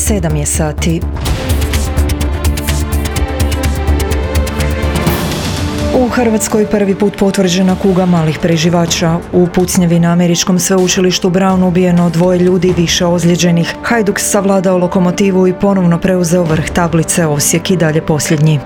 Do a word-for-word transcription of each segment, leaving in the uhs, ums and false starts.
Sedam je sati. U Hrvatskoj prvi put potvrđena kuga malih preživača. U pucnjavi na američkom sveučilištu Brown ubijeno dvoje ljudi, više ozlijeđenih. Hajduk savladao lokomotivu i ponovno preuzeo vrh tablice, Osijek i dalje posljednji.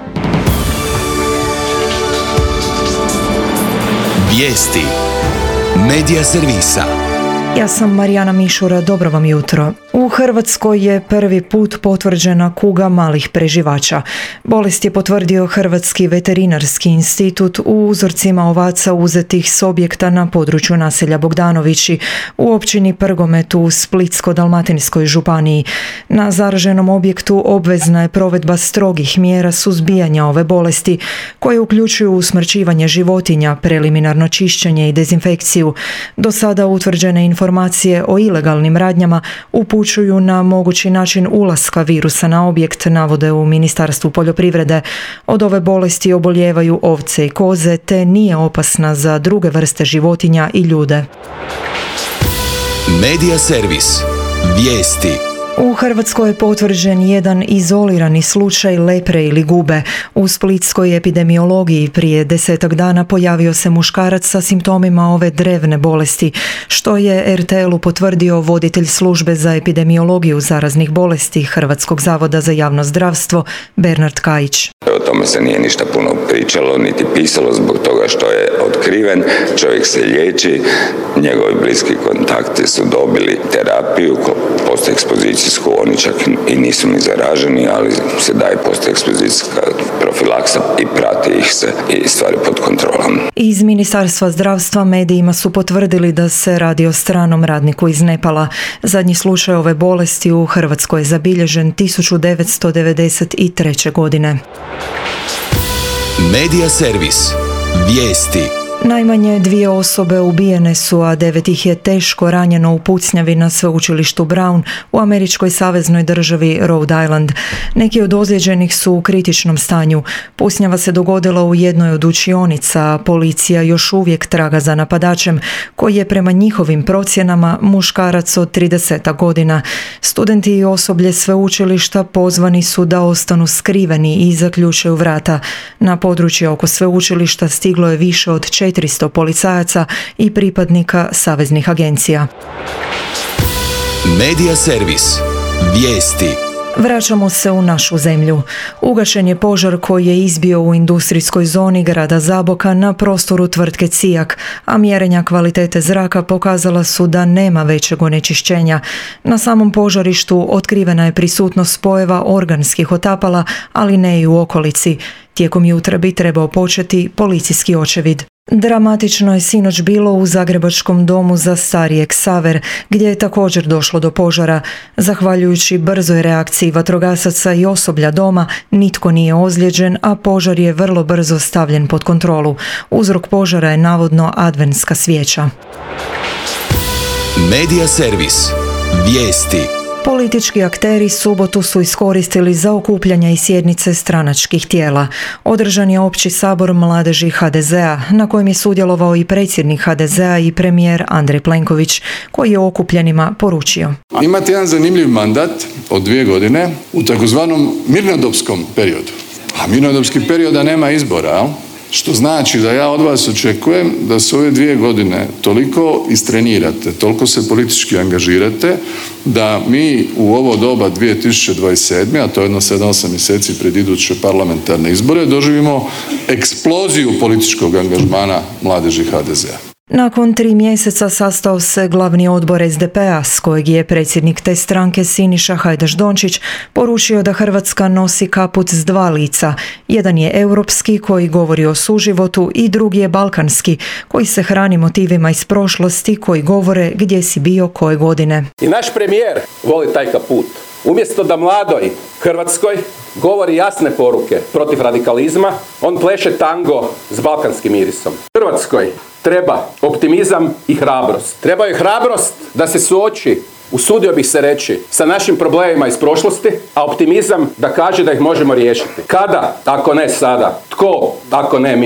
Vijesti Medija servisa. Ja sam Marijana Mišura, dobro vam jutro. U Hrvatskoj je prvi put potvrđena kuga malih preživača. Bolest je potvrdio Hrvatski veterinarski institut u uzorcima ovaca uzetih s objekta na području naselja Bogdanovići u općini Prgomet u Splitsko-dalmatinskoj županiji. Na zaraženom objektu obvezna je provedba strogih mjera suzbijanja ove bolesti, koje uključuju usmrćivanje životinja, preliminarno čišćenje i dezinfekciju. Do sada utvrđene informacije o ilegalnim radnjama upućuju na mogući način ulaska virusa na objekt, navode u Ministarstvu poljoprivrede. Od ove bolesti obolijevaju ovce i koze, te nije opasna za druge vrste životinja i ljude. Medija servis. Vijesti. U Hrvatskoj je potvrđen jedan izolirani slučaj lepre ili gube. U splitskoj epidemiologiji prije desetak dana pojavio se muškarac sa simptomima ove drevne bolesti, što je er te el-u potvrdio voditelj službe za epidemiologiju zaraznih bolesti Hrvatskog zavoda za javno zdravstvo Bernard Kajić. O tome se nije ništa puno pričalo niti pisalo zbog toga što je otkriven, čovjek se liječi, njegovi bliski kontakti su dobili terapiju, postekspozicijsku, oni čak i nisu ni zaraženi, ali se daje postekspozicijska profilaksa i prati ih se i stvari pod kontrolom. Iz Ministarstva zdravstva medijima su potvrdili da se radi o stranom radniku iz Nepala. Zadnji slučaj ove bolesti u Hrvatskoj je zabilježen tisuću devetsto devedeset treće. godine. Medija servis. Vijesti. Najmanje dvije osobe ubijene su, a devet ih je teško ranjeno u pucnjavi na sveučilištu Brown u američkoj saveznoj državi Rhode Island. Neki od ozlijeđenih su u kritičnom stanju. Pucnjava se dogodila u jednoj od učionica, a policija još uvijek traga za napadačem, koji je prema njihovim procjenama muškarac od trideset godina. Studenti i osoblje sveučilišta pozvani su da ostanu skriveni i zaključaju vrata. Na područje oko sveučilišta stiglo je više od četiristo policajaca i pripadnika saveznih agencija. Medija servis. Vijesti. Vraćamo se u našu zemlju. Ugašen je požar koji je izbio u industrijskoj zoni grada Zaboka na prostoru tvrtke Cijak, a mjerenja kvalitete zraka pokazala su da nema većeg onečišćenja. Na samom požarištu otkrivena je prisutnost spojeva organskih otapala, ali ne i u okolici. Tijekom jutra bi trebao početi policijski očevid. Dramatično je sinoć bilo u zagrebačkom domu za starije Ksaver, gdje je također došlo do požara. Zahvaljujući brzoj reakciji vatrogasaca i osoblja doma, nitko nije ozlijeđen, a požar je vrlo brzo stavljen pod kontrolu. Uzrok požara je navodno adventska svijeća. Medija servis. Vijesti. Politički akteri subotu su iskoristili za okupljanja i sjednice stranačkih tijela. Održan je opći sabor mladeži ha de zea, na kojem je sudjelovao i predsjednik ha de zea i premijer Andrej Plenković, koji je okupljenima poručio: Imate jedan zanimljiv mandat od dvije godine u takozvanom mirnodopskom periodu. A mirnodopski perioda nema izbora, al? Što znači da ja od vas očekujem da se ove dvije godine toliko istrenirate, toliko se politički angažirate, da mi u ovo doba dvije tisuće dvadeset sedme. a to je jedno sedam osam mjeseci pred iduće parlamentarne izbore, doživimo eksploziju političkog angažmana mladeži ha de zea. Nakon tri mjeseca sastao se glavni odbor es de pe a, s kojeg je predsjednik te stranke Siniša Hajdaš Dončić poručio da Hrvatska nosi kaput s dva lica. Jedan je europski, koji govori o suživotu, i drugi je balkanski, koji se hrani motivima iz prošlosti, koji govore gdje si bio koje godine. I naš premijer voli taj kaput. Umjesto da mladoj Hrvatskoj govori jasne poruke protiv radikalizma, on pleše tango s balkanskim mirisom. Hrvatskoj treba optimizam i hrabrost. Treba je hrabrost da se suoči, usudio bih se reći, sa našim problemima iz prošlosti, a optimizam da kaže da ih možemo riješiti. Kada, ako ne sada? Tko, ako ne mi?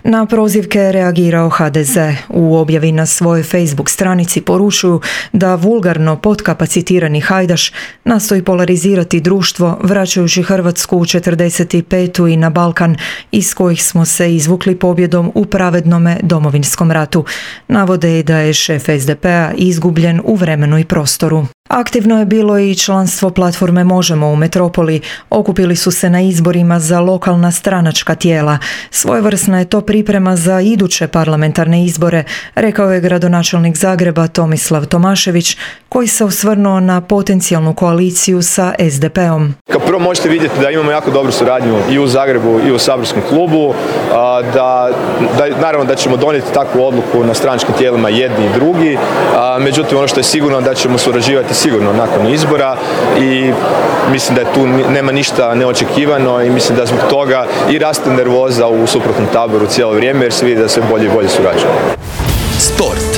Na prozivke je reagirao ha de ze. U objavi na svojoj Facebook stranici poručuju da vulgarno potkapacitirani Hajdaš nastoji polarizirati društvo vraćajući Hrvatsku u četrdeset petu i na Balkan iz kojih smo se izvukli pobjedom u pravednome Domovinskom ratu. Navode i da je šef es de pea izgubljen u vremenu i prostoru. Aktivno je bilo i članstvo platforme Možemo u metropoli. Okupili su se na izborima za lokalna stranačka tijela. Svojevrsna je to priprema za iduće parlamentarne izbore, rekao je gradonačelnik Zagreba Tomislav Tomašević, koji se osvrnuo na potencijalnu koaliciju sa es de peom. Kao prvo možete vidjeti da imamo jako dobru suradnju i u Zagrebu i u saborskom klubu, da, da naravno da ćemo donijeti takvu odluku na stranačkim tijelima jedni i drugi, međutim ono što je sigurno da ćemo surađivati sigurno nakon izbora i mislim da je tu nema ništa neočekivano i mislim da zbog toga i raste nervoza u suprotnom taboru cijelo vrijeme jer se vidi da se bolje i bolje surađuje. Sport.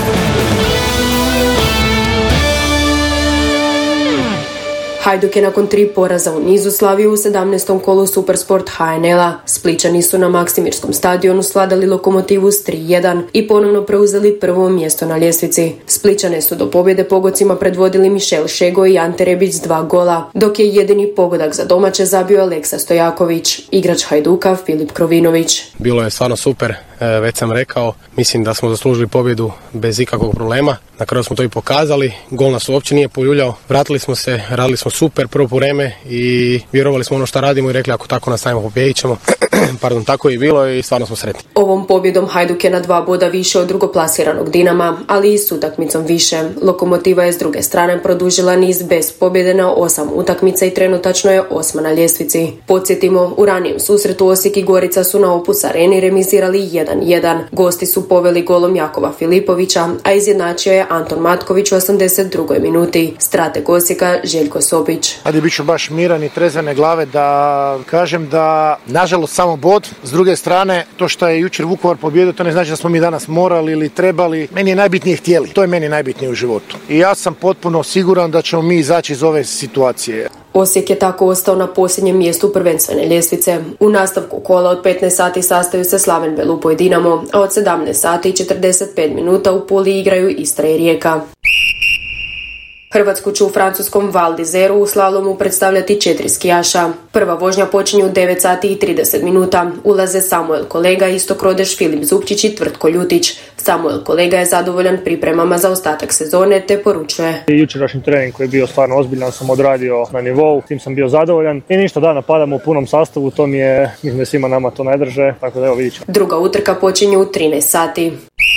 Hajduk je nakon tri poraza u nizu slavio u sedamnaestom kolu Supersport ha en el-a. Splićani su na Maksimirskom stadionu svladali Lokomotivu s tri jedan i ponovno preuzeli prvo mjesto na ljestvici. Splićane su do pobjede pogodcima predvodili Mišel Šego i Ante Rebić s dva gola, dok je jedini pogodak za domaće zabio Aleksa Stojaković, igrač Hajduka Filip Krovinović. Bilo je stvarno super, već sam rekao, mislim da smo zaslužili pobjedu bez ikakvog problema. Na kraju smo to i pokazali, gol nas uopće nije poljuljao, vratili smo se, radili smo super prvo po vreme i vjerovali smo ono što radimo i rekli ako tako nastavimo pobijedit ćemo. Pardon, tako je i bilo i stvarno smo sretni. Ovom pobjedom Hajduk je na dva boda više od drugoplasiranog Dinama, ali i s utakmicom više. Lokomotiva je s druge strane produžila niz bez pobjede na osam utakmica i trenutačno je osma na ljestvici. Podsjetimo, u ranijem susretu Osijek i Gorica su na Opus Areni remizirali jedan jedan. Gosti su poveli golom Jakova Filipovića, a izjednačio je Anton Matković u osamdeset drugoj minuti. Strateg Osijeka Željko Sopić. Ajde, bit ću baš miran i trezvene glave da kažem da nažalost samo bod. S druge strane, to što je jučer Vukovar pobjedio, to ne znači da smo mi danas morali ili trebali. Meni je najbitnije htjeli. To je meni najbitnije u životu. I ja sam potpuno siguran da ćemo mi izaći iz ove situacije. Osijek je tako ostao na posljednjem mjestu prvenstvene ljestvice. U nastavku kola od petnaest sati sastaju se Slaven Belupo i Dinamo, a od sedamnaest sati i četrdeset pet minuta u Puli igraju Istra i Rijeka. Hrvatsku će u francuskom Val d'Izeru u slalomu predstavljati četiri skijaša. Prva vožnja počinje u devet sati i trideset minuta. Ulaze Samuel Kolega, Istok Rodeš, Filip Zupčić i Tvrtko Ljutić. Samuel Kolega je zadovoljan pripremama za ostatak sezone te poručuje: Jučerašnji trening koji je bio stvarno ozbiljan sam odradio na nivou, tim sam bio zadovoljan i ništa, da, napadamo u punom sastavu, to mi je, mislim da svima nama to ne drže, tako da evo vidit ćemo. Druga utrka počinje u trinaest sati.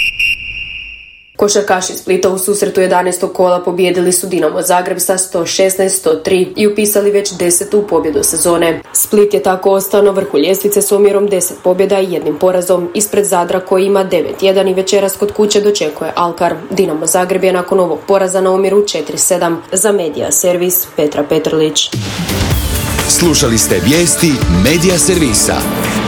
Košarkaši Splita u susretu jedanaestog kola pobijedili su Dinamo Zagreb sa sto šesnaest sto tri i upisali već desetu pobjedu sezone. Split je tako ostao na vrhu ljestvice s omjerom deset pobjeda i jednim porazom ispred Zadra koji ima devet jedan i večeras kod kuće dočekuje Alkar. Dinamo Zagreb je nakon ovog poraza na omjeru četiri sedam. Za Medija Servis Petra Petrlić. Slušali ste vijesti Medija Servisa.